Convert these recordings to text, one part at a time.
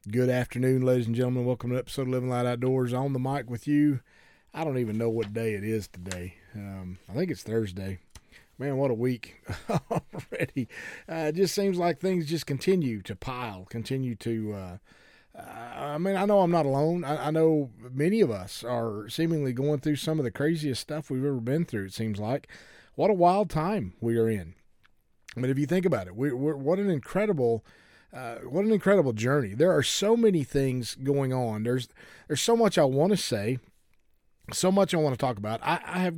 Good afternoon, ladies and gentlemen. Welcome to episode of Living Light Outdoors. On the mic with you. I don't even know what day it is today. I think it's Thursday. Man, what a week already. It just seems like things just continue to pile, I know I'm not alone. I know many of us are seemingly going through some of the craziest stuff we've ever been through, it seems like. What a wild time we are in. But if you think about it, what an incredible journey. There are so many things going on. There's so much I want to say, so much I want to talk about.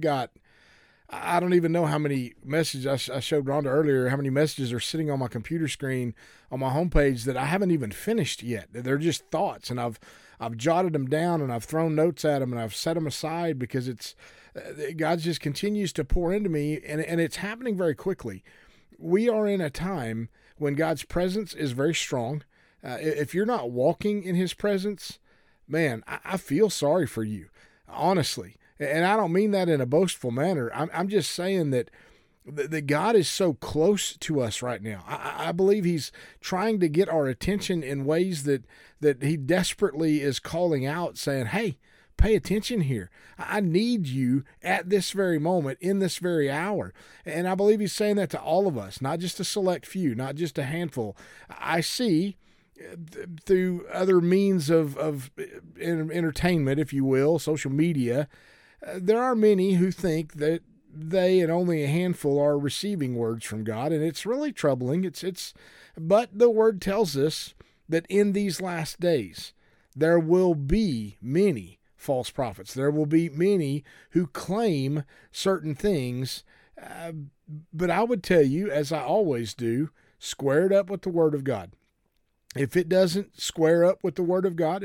I don't even know how many messages I showed Rhonda earlier, how many messages are sitting on my computer screen on my homepage that I haven't even finished yet. They're just thoughts, and I've jotted them down, and I've thrown notes at them, and I've set them aside because God just continues to pour into me, and it's happening very quickly. We are in a time when God's presence is very strong. If you're not walking in his presence, man, I feel sorry for you, honestly. And I don't mean that in a boastful manner. I'm just saying that God is so close to us right now. I believe he's trying to get our attention in ways that he desperately is calling out, saying, hey, pay attention here. I need you at this very moment, in this very hour. And I believe he's saying that to all of us, not just a select few, not just a handful. I see through other means of entertainment, if you will, social media, there are many who think that they and only a handful are receiving words from God, and it's really troubling. But the word tells us that in these last days, there will be many false prophets. There will be many who claim certain things, but I would tell you, as I always do, square it up with the Word of God. If it doesn't square up with the Word of God,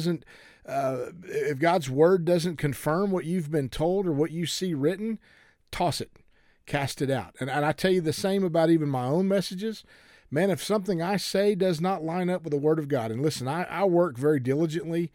if God's Word doesn't confirm what you've been told or what you see written, toss it, cast it out. And I tell you the same about even my own messages. Man, if something I say does not line up with the Word of God, and listen, I work very diligently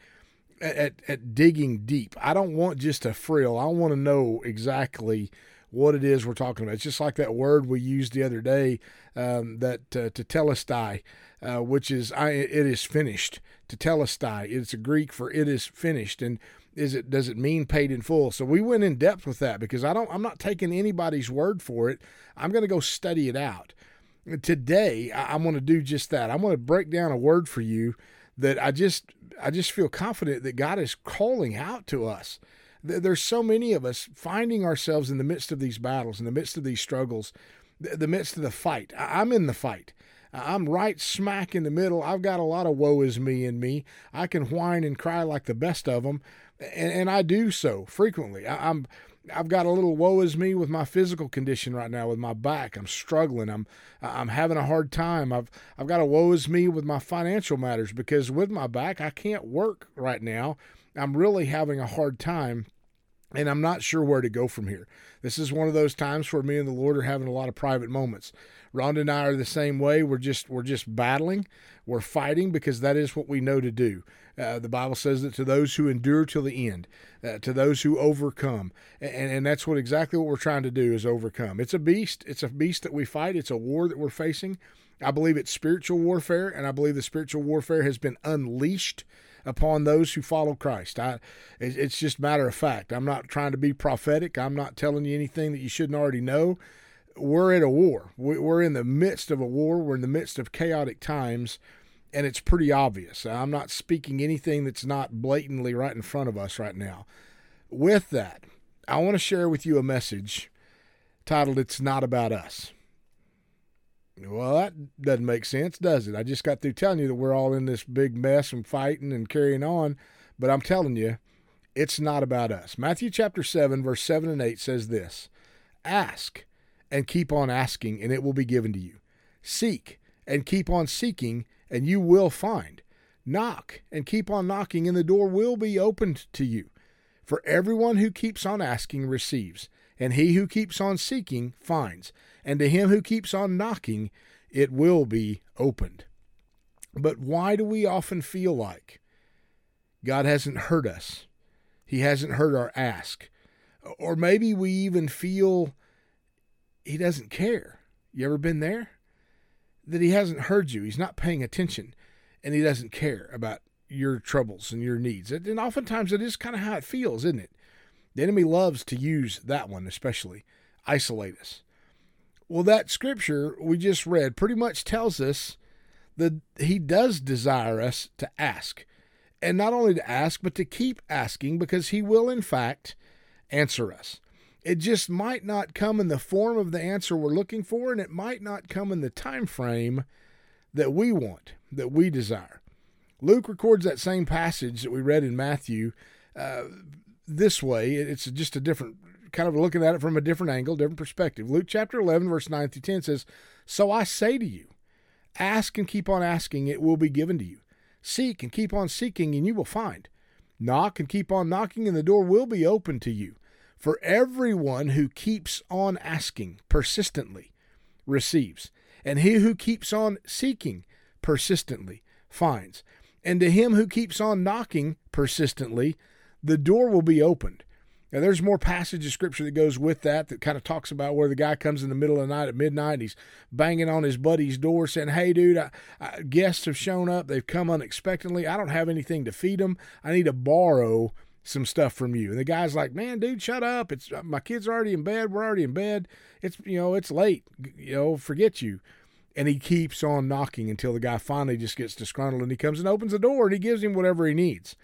at digging deep. I don't want just a frill. I want to know exactly what it is we're talking about. It's just like that word we used the other day, that tetelestai, which is it is finished. Tetelestai, it's a Greek for it is finished, and does it mean paid in full? So we went in depth with that because I'm not taking anybody's word for it. I'm going to go study it out. Today I'm going to do just that. I'm going to break down a word for you that I just feel confident that God is calling out to us. There's so many of us finding ourselves in the midst of these battles, in the midst of these struggles, the midst of the fight. I'm in the fight. I'm right smack in the middle. I've got a lot of woe is me in me. I can whine and cry like the best of them, and I do so frequently. I've got a little woe is me with my physical condition right now with my back. I'm struggling. I'm having a hard time. I've got a woe is me with my financial matters because with my back I can't work right now. I'm really having a hard time, and I'm not sure where to go from here. This is one of those times where me and the Lord are having a lot of private moments. Rhonda and I are the same way. We're just battling. We're fighting because that is what we know to do. The Bible says that to those who endure till the end, to those who overcome. And that's exactly what we're trying to do is overcome. It's a beast. It's a beast that we fight. It's a war that we're facing. I believe it's spiritual warfare, and I believe the spiritual warfare has been unleashed upon those who follow Christ. It's just matter of fact. I'm not trying to be prophetic. I'm not telling you anything that you shouldn't already know. We're at a war. We're in the midst of a war. We're in the midst of chaotic times, and it's pretty obvious. I'm not speaking anything that's not blatantly right in front of us right now. With that, I want to share with you a message titled, It's Not About Us. Well, that doesn't make sense, does it? I just got through telling you that we're all in this big mess and fighting and carrying on, but I'm telling you, it's not about us. Matthew chapter 7, verse 7 and 8 says this, Ask and keep on asking, and it will be given to you. Seek and keep on seeking, and you will find. Knock and keep on knocking, and the door will be opened to you. For everyone who keeps on asking receives, and he who keeps on seeking finds, and to him who keeps on knocking, it will be opened. But why do we often feel like God hasn't heard us? He hasn't heard our ask. Or maybe we even feel he doesn't care. You ever been there? That he hasn't heard you. He's not paying attention. and he doesn't care about your troubles and your needs. And oftentimes it is kind of how it feels, isn't it? The enemy loves to use that one, especially isolate us. Well, that scripture we just read pretty much tells us that he does desire us to ask. And not only to ask, but to keep asking, because he will, in fact, answer us. It just might not come in the form of the answer we're looking for, and it might not come in the time frame that we want, that we desire. Luke records that same passage that we read in Matthew this way. It's just a different, kind of looking at it from a different angle, different perspective. Luke chapter 11, verse 9 through 10 says, "So I say to you, ask and keep on asking, it will be given to you. Seek and keep on seeking, and you will find. Knock and keep on knocking, and the door will be open to you. For everyone who keeps on asking persistently receives, and he who keeps on seeking persistently finds. And to him who keeps on knocking persistently, the door will be opened." Now, there's more passage of scripture that goes with that kind of talks about where the guy comes in the middle of the night at midnight and he's banging on his buddy's door saying, "Hey, dude, guests have shown up. They've come unexpectedly. I don't have anything to feed them. I need to borrow some stuff from you." And the guy's like, "Man, dude, shut up. It's my kids are already in bed. We're already in bed. It's late. Forget you." And he keeps on knocking until the guy finally just gets disgruntled, and he comes and opens the door, and he gives him whatever he needs.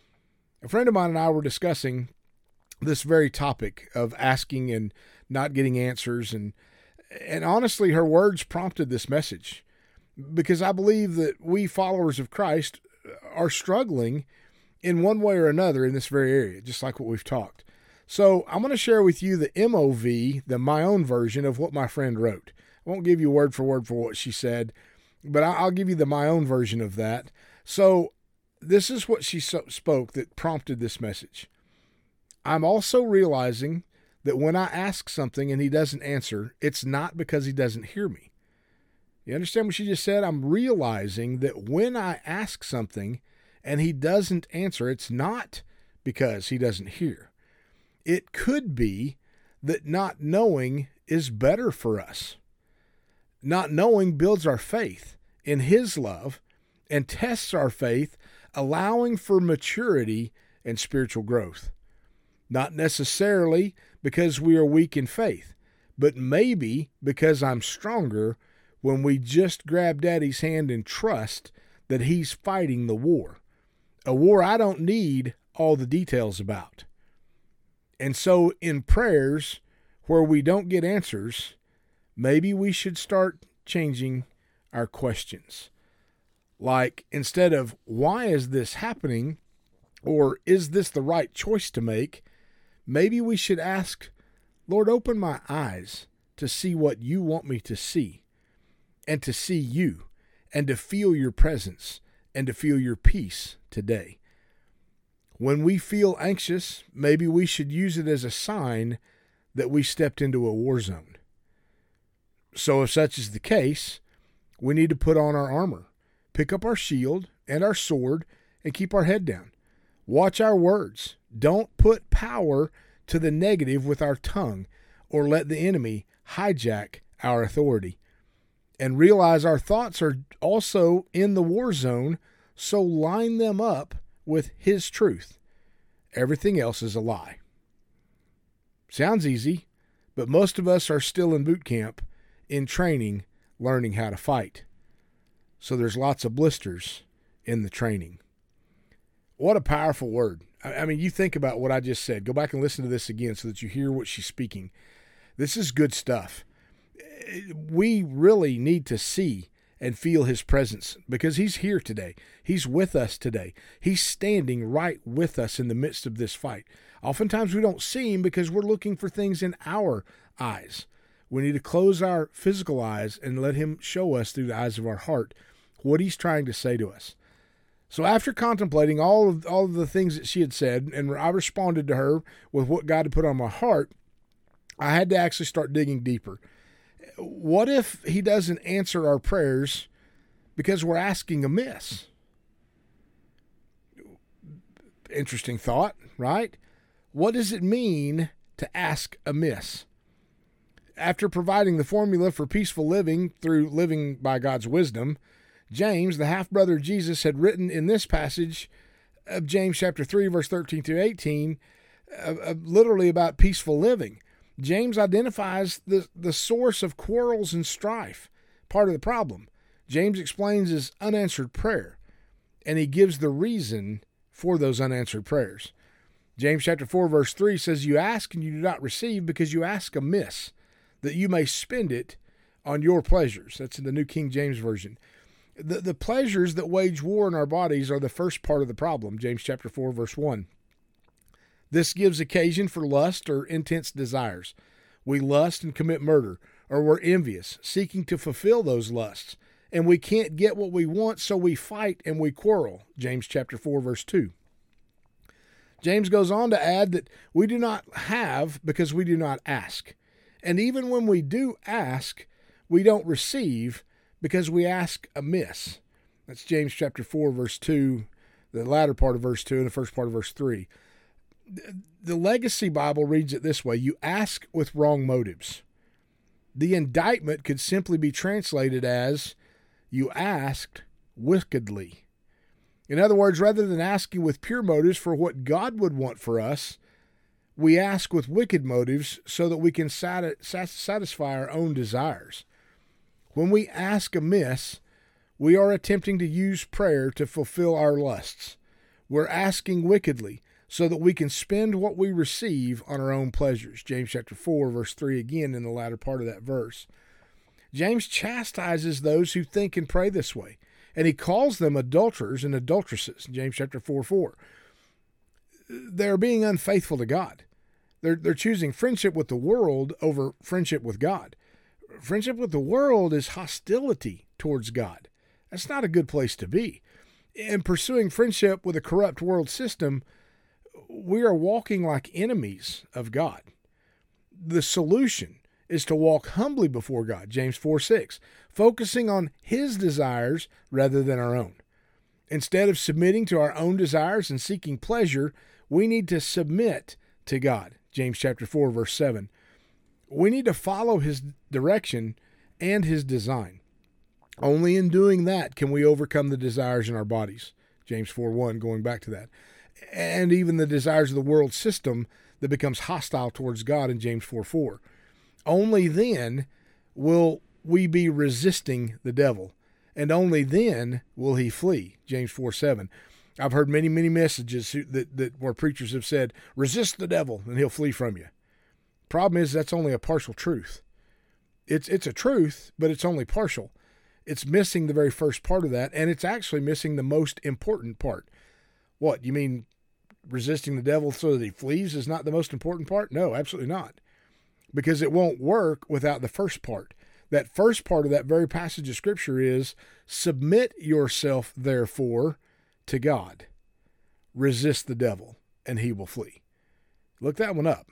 A friend of mine and I were discussing this very topic of asking and not getting answers. And honestly, her words prompted this message, because I believe that we followers of Christ are struggling in one way or another in this very area, just like what we've talked. So I'm going to share with you the MOV, my own version of what my friend wrote. I won't give you word for what she said, but I'll give you my own version of that. So this is what she spoke that prompted this message. "I'm also realizing that when I ask something and he doesn't answer, it's not because he doesn't hear me." You understand what she just said? I'm realizing that when I ask something and he doesn't answer, it's not because he doesn't hear. It could be that not knowing is better for us. Not knowing builds our faith in his love and tests our faith, allowing for maturity and spiritual growth. Not necessarily because we are weak in faith, but maybe because I'm stronger when we just grab Daddy's hand and trust that he's fighting the war. A war I don't need all the details about. And so in prayers where we don't get answers, maybe we should start changing our questions. Like, instead of, "Why is this happening?" or "Is this the right choice to make?" maybe we should ask, "Lord, open my eyes to see what you want me to see, and to see you, and to feel your presence, and to feel your peace today." When we feel anxious, maybe we should use it as a sign that we stepped into a war zone. So if such is the case, we need to put on our armor, pick up our shield and our sword, and keep our head down. Watch our words. Don't put power to the negative with our tongue, or let the enemy hijack our authority. And realize our thoughts are also in the war zone, so line them up with his truth. Everything else is a lie. Sounds easy, but most of us are still in boot camp, in training, learning how to fight. So there's lots of blisters in the training. What a powerful word. I mean, you think about what I just said. Go back and listen to this again so that you hear what she's speaking. This is good stuff. We really need to see and feel his presence, because he's here today. He's with us today. He's standing right with us in the midst of this fight. Oftentimes we don't see him because we're looking for things in our eyes. We need to close our physical eyes and let him show us through the eyes of our heart what he's trying to say to us. So after contemplating all of the things that she had said, and I responded to her with what God had put on my heart, I had to actually start digging deeper. What if he doesn't answer our prayers because we're asking amiss? Interesting thought, right? What does it mean to ask amiss? After providing the formula for peaceful living through living by God's wisdom, James, the half-brother of Jesus, had written in this passage of James chapter 3, verse 13 through 18, literally about peaceful living. James identifies the source of quarrels and strife, part of the problem. James explains his unanswered prayer, and he gives the reason for those unanswered prayers. James chapter 4, verse 3 says, "You ask and you do not receive because you ask amiss, that you may spend it on your pleasures." That's in the New King James Version. The pleasures that wage war in our bodies are the first part of the problem, James chapter 4, verse 1. This gives occasion for lust or intense desires. We lust and commit murder, or we're envious, seeking to fulfill those lusts. And we can't get what we want, so we fight and we quarrel, James chapter 4, verse 2. James goes on to add that we do not have because we do not ask. And even when we do ask, we don't receive because we ask amiss. That's James chapter 4, verse 2, the latter part of verse 2 and the first part of verse 3. The Legacy Bible reads it this way: you ask with wrong motives. The indictment could simply be translated as, you asked wickedly. In other words, rather than asking with pure motives for what God would want for us, we ask with wicked motives so that we can satisfy our own desires. When we ask amiss, we are attempting to use prayer to fulfill our lusts. We're asking wickedly so that we can spend what we receive on our own pleasures. James chapter 4, verse 3 again in the latter part of that verse. James chastises those who think and pray this way, and he calls them adulterers and adulteresses. James chapter 4, 4. They're being unfaithful to God. They're choosing friendship with the world over friendship with God. Friendship with the world is hostility towards God. That's not a good place to be. In pursuing friendship with a corrupt world system, we are walking like enemies of God. The solution is to walk humbly before God, James 4, 6, focusing on his desires rather than our own. Instead of submitting to our own desires and seeking pleasure, we need to submit to God, James chapter 4, verse 7. We need to follow his direction and his design. Only in doing that can we overcome the desires in our bodies, James 4, 1, going back to that, and even the desires of the world system that becomes hostile towards God in James 4, 4. Only then will we be resisting the devil, and only then will he flee, James 4, 7. I've heard many, many messages where preachers have said, resist the devil and he'll flee from you. Problem is, that's only a partial truth. It's a truth, but it's only partial. It's missing the very first part of that, and it's actually missing the most important part. What, you mean resisting the devil so that he flees is not the most important part? No, absolutely not. Because it won't work without the first part. That first part of that very passage of Scripture is, submit yourself, therefore, to God. Resist the devil, and he will flee. Look that one up.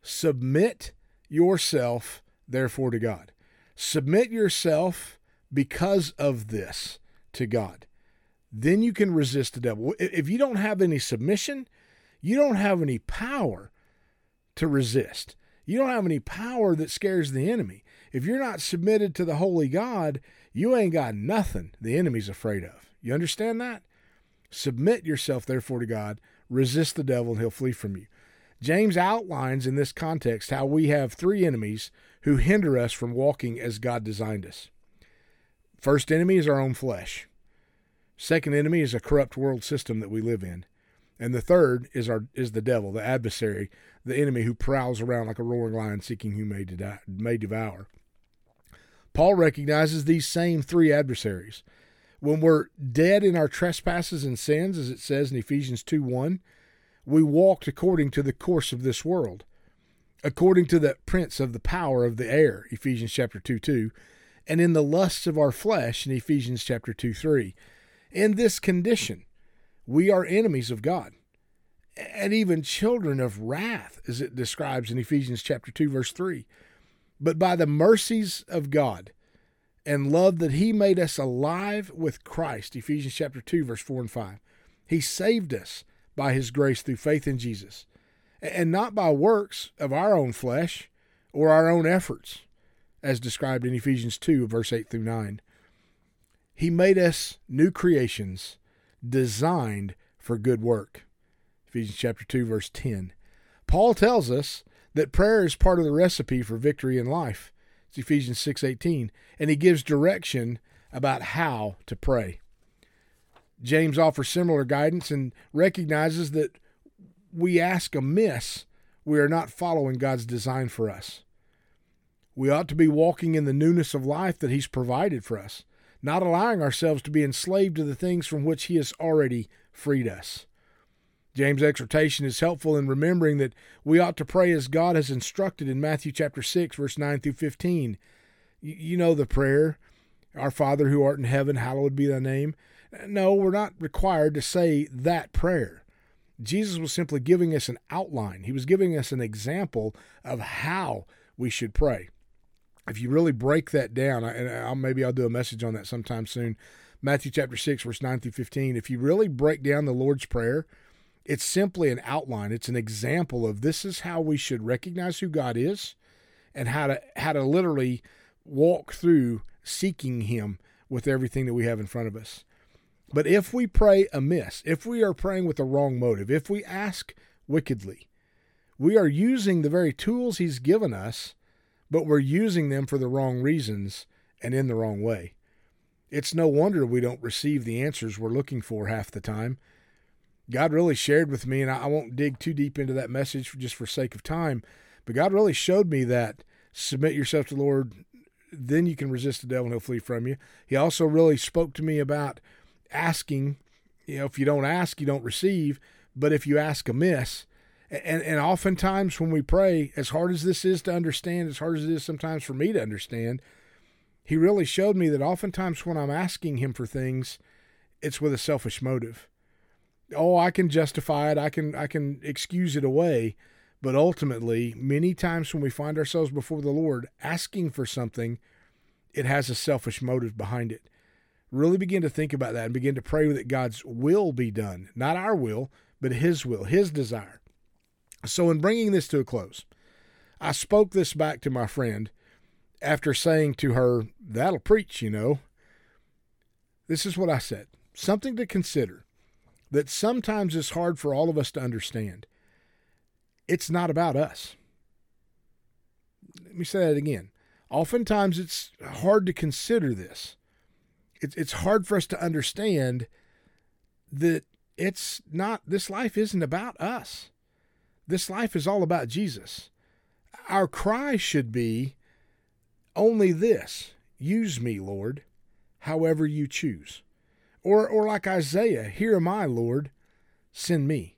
Submit yourself, therefore, to God. Submit yourself because of this to God. Then you can resist the devil. If you don't have any submission, you don't have any power to resist. You don't have any power that scares the enemy. If you're not submitted to the holy God, you ain't got nothing the enemy's afraid of. You understand that? Submit yourself, therefore, to God. Resist the devil, and he'll flee from you. James outlines in this context how we have three enemies who hinder us from walking as God designed us. First enemy is our own flesh. Second enemy is a corrupt world system that we live in. And the third is the devil, the adversary, the enemy who prowls around like a roaring lion seeking who may devour. Paul recognizes these same three adversaries. When we're dead in our trespasses and sins, as it says in Ephesians 2:1, we walked according to the course of this world, according to the prince of the power of the air, Ephesians chapter 2:2, and in the lusts of our flesh in Ephesians chapter 2:3. In this condition, we are enemies of God, and even children of wrath, as it describes in Ephesians chapter 2, verse 3. But by the mercies of God and love that he made us alive with Christ, Ephesians chapter 2, verse 4 and 5, he saved us by his grace through faith in Jesus, and not by works of our own flesh or our own efforts, as described in Ephesians 2, verse 8 through 9. He made us new creations designed for good work. Ephesians chapter 2, verse 10. Paul tells us that prayer is part of the recipe for victory in life. It's Ephesians 6:18. And he gives direction about how to pray. James offers similar guidance and recognizes that we ask amiss, we are not following God's design for us. We ought to be walking in the newness of life that he's provided for us, not allowing ourselves to be enslaved to the things from which he has already freed us. James' exhortation is helpful in remembering that we ought to pray as God has instructed in Matthew chapter 6, verse 9 through 15. You know the prayer, Our Father who art in heaven, hallowed be thy name. No, we're not required to say that prayer. Jesus was simply giving us an outline. He was giving us an example of how we should pray. If you really break that down, and maybe I'll do a message on that sometime soon, Matthew chapter 6, verse 9 through 15, if you really break down the Lord's Prayer, it's simply an outline. It's an example of this is how we should recognize who God is and how to literally walk through seeking him with everything that we have in front of us. But if we pray amiss, if we are praying with the wrong motive, if we ask wickedly, we are using the very tools he's given us, but we're using them for the wrong reasons and in the wrong way. It's no wonder we don't receive the answers we're looking for half the time. God really shared with me, and I won't dig too deep into that message just for sake of time, but God really showed me that submit yourself to the Lord, then you can resist the devil and he'll flee from you. He also really spoke to me about asking. If you don't ask, you don't receive, but if you ask amiss, and oftentimes when we pray, as hard as this is to understand, as hard as it is sometimes for me to understand, he really showed me that oftentimes when I'm asking him for things, it's with a selfish motive. Oh, I can justify it. I can excuse it away. But ultimately, many times when we find ourselves before the Lord asking for something, it has a selfish motive behind it. Really begin to think about that and begin to pray that God's will be done. Not our will, but his will, his desire. So in bringing this to a close, I spoke this back to my friend after saying to her, that'll preach, This is what I said. Something to consider that sometimes it's hard for all of us to understand. It's not about us. Let me say that again. Oftentimes it's hard to consider this. It's hard for us to understand that this life isn't about us. This life is all about Jesus. Our cry should be only this: use me, Lord, however you choose. Or like Isaiah, here am I, Lord, send me.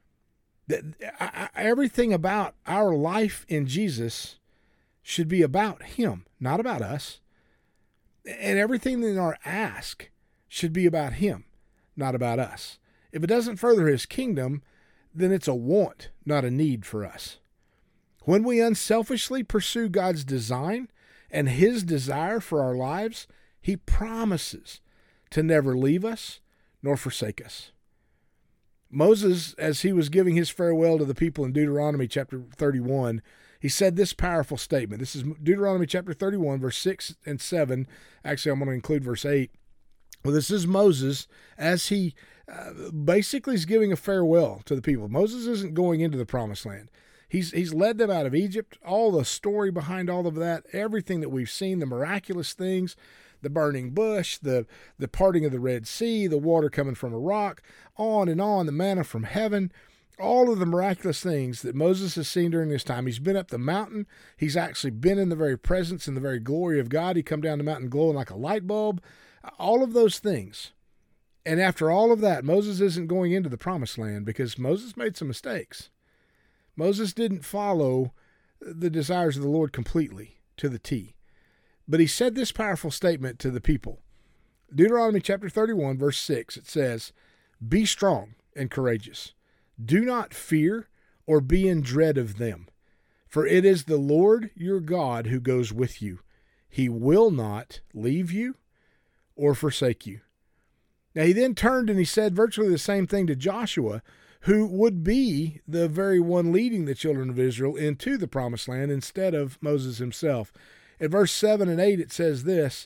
Everything about our life in Jesus should be about him, not about us. And everything in our ask should be about him, not about us. If it doesn't further his kingdom, then it's a want, not a need for us. When we unselfishly pursue God's design and his desire for our lives, he promises to never leave us nor forsake us. Moses, as he was giving his farewell to the people in Deuteronomy chapter 31, he said this powerful statement. This is Deuteronomy chapter 31, verse 6 and 7. Actually, I'm going to include verse 8. Well, this is Moses as he basically is giving a farewell to the people. Moses isn't going into the promised land. He's led them out of Egypt, all the story behind all of that, everything that we've seen, the miraculous things, the burning bush, the parting of the Red Sea, the water coming from a rock, on and on, the manna from heaven, all of the miraculous things that Moses has seen during this time. He's been up the mountain. He's actually been in the very presence and the very glory of God. He come down the mountain glowing like a light bulb, all of those things. And after all of that, Moses isn't going into the promised land because Moses made some mistakes. Moses didn't follow the desires of the Lord completely to the T. But he said this powerful statement to the people. Deuteronomy chapter 31, verse 6, it says, "Be strong and courageous. Do not fear or be in dread of them. For it is the Lord your God who goes with you. He will not leave you or forsake you." Now he then turned and he said virtually the same thing to Joshua, who would be the very one leading the children of Israel into the promised land instead of Moses himself. In verse 7 and 8 it says this,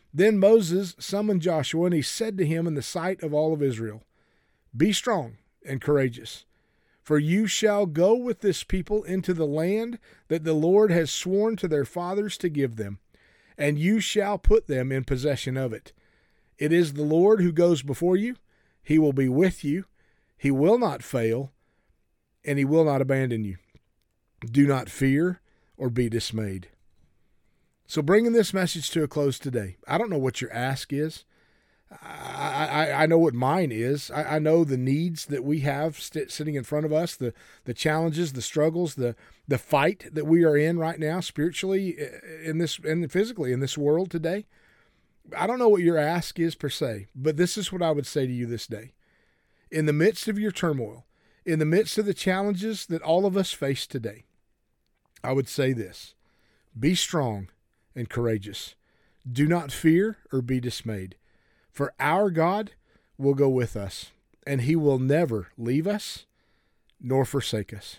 Then Moses summoned Joshua, and he said to him in the sight of all of Israel, "Be strong and courageous, for you shall go with this people into the land that the Lord has sworn to their fathers to give them, and you shall put them in possession of it. It is the Lord who goes before you. He will be with you. He will not fail, and he will not abandon you. Do not fear or be dismayed." So bringing this message to a close today, I don't know what your ask is. I know what mine is. I know the needs that we have sitting in front of us, the challenges, the struggles, the fight that we are in right now, spiritually and physically in this world today. I don't know what your ask is per se, but this is what I would say to you this day. In the midst of your turmoil, in the midst of the challenges that all of us face today, I would say this: be strong and courageous. Do not fear or be dismayed, for our God will go with us, and he will never leave us nor forsake us.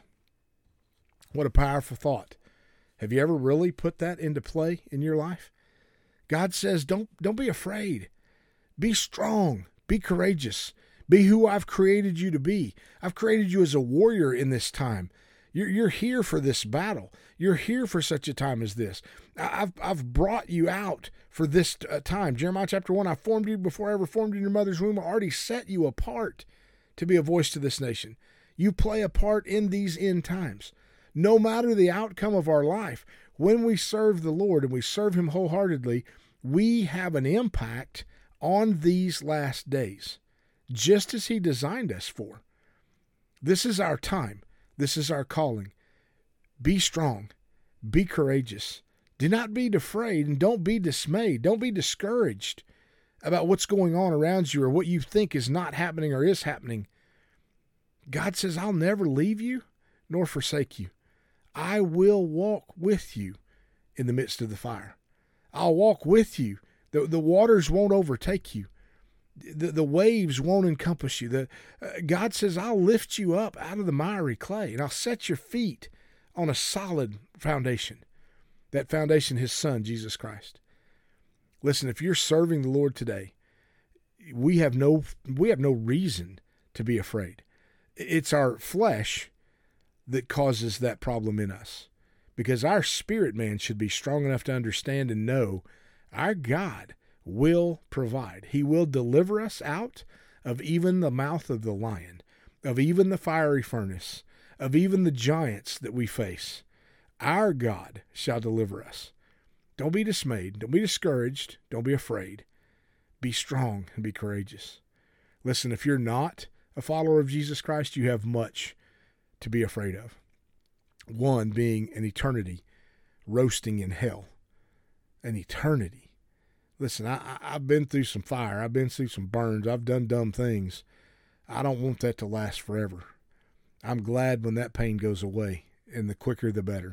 What a powerful thought. Have you ever really put that into play in your life? God says, don't be afraid. Be strong. Be courageous. Be who I've created you to be. I've created you as a warrior in this time. You're here for this battle. You're here for such a time as this. I've brought you out for this time. Jeremiah chapter 1, I formed you before I ever formed you in your mother's womb. I already set you apart to be a voice to this nation. You play a part in these end times. No matter the outcome of our life, when we serve the Lord and we serve him wholeheartedly, we have an impact on these last days, just as he designed us for. This is our time. This is our calling. Be strong. Be courageous. Do not be afraid, and don't be dismayed. Don't be discouraged about what's going on around you or what you think is not happening or is happening. God says, I'll never leave you nor forsake you. I will walk with you in the midst of the fire. I'll walk with you. The waters won't overtake you. The waves won't encompass you. God says, I'll lift you up out of the miry clay, and I'll set your feet on a solid foundation. That foundation, his son, Jesus Christ. Listen, if you're serving the Lord today, we have no reason to be afraid. It's our flesh that causes that problem in us, because our spirit man should be strong enough to understand and know our God will provide. He will deliver us out of even the mouth of the lion, of even the fiery furnace, of even the giants that we face. Our God shall deliver us. Don't be dismayed. Don't be discouraged. Don't be afraid. Be strong and be courageous. Listen, if you're not a follower of Jesus Christ, you have much to be afraid of. One being an eternity roasting in hell. An eternity. Listen, I've been through some fire. I've been through some burns. I've done dumb things. I don't want that to last forever. I'm glad when that pain goes away, and the quicker the better.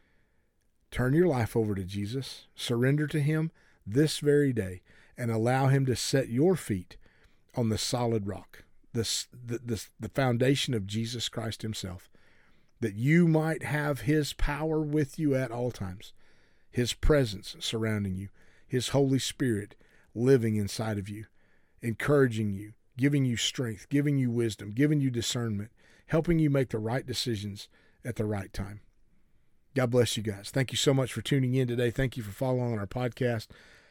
Turn your life over to Jesus. Surrender to him this very day, and allow him to set your feet on the solid rock, the foundation of Jesus Christ himself, that you might have his power with you at all times, his presence surrounding you, his Holy Spirit living inside of you, encouraging you, giving you strength, giving you wisdom, giving you discernment, helping you make the right decisions at the right time. God bless you guys. Thank you so much for tuning in today. Thank you for following our podcast.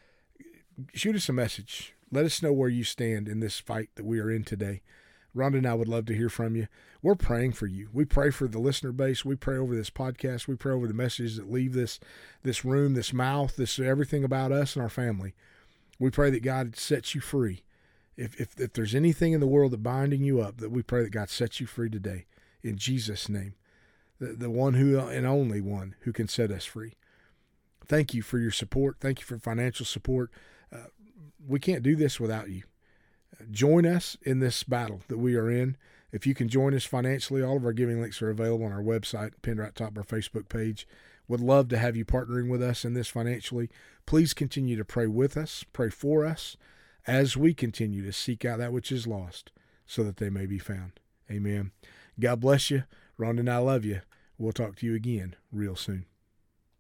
Shoot us a message. Let us know where you stand in this fight that we are in today. Rhonda and I would love to hear from you. We're praying for you. We pray for the listener base. We pray over this podcast. We pray over the messages that leave this room, this mouth, this everything about us and our family. We pray that God sets you free. If there's anything in the world that binding you up, that we pray that God sets you free today. In Jesus' name. The one who and only one who can set us free. Thank you for your support. Thank you for financial support. We can't do this without you. Join us in this battle that we are in. If you can join us financially, all of our giving links are available on our website, pinned right top of our Facebook page. Would love to have you partnering with us in this financially. Please continue to pray with us, pray for us, as we continue to seek out that which is lost so that they may be found. Amen. God bless you. Rhonda and I love you. We'll talk to you again real soon.